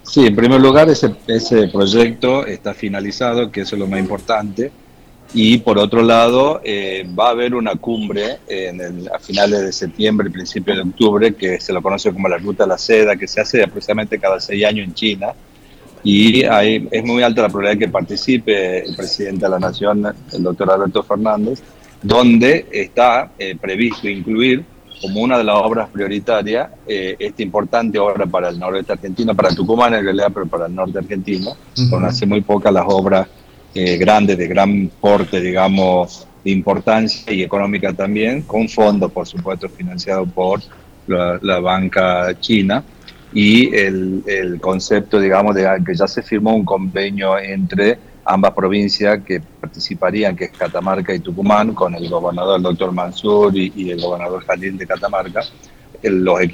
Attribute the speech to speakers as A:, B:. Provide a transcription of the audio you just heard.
A: Sí, en primer lugar, ese proyecto está finalizado, que eso es lo más importante. Y por otro lado, va a haber una cumbre a finales de septiembre, principios de octubre, que se lo conoce como la Ruta de la Seda, que se hace aproximadamente cada 6 años en China. Y es muy alta la probabilidad de que participe el presidente de la Nación, el doctor Alberto Fernández, donde está previsto incluir como una de las obras prioritarias esta importante obra para el noroeste argentino, para Tucumán en realidad, pero para el norte argentino, son
B: Ujú.
A: hace muy pocas las obras grandes, de gran porte, digamos, de importancia y económica también, con fondos, por supuesto, financiados por la banca china. Y el concepto, digamos, de que ya se firmó un convenio entre ambas provincias que participarían, que es Catamarca y Tucumán, con el gobernador, el doctor Mansur, y el gobernador Jalil de Catamarca. Los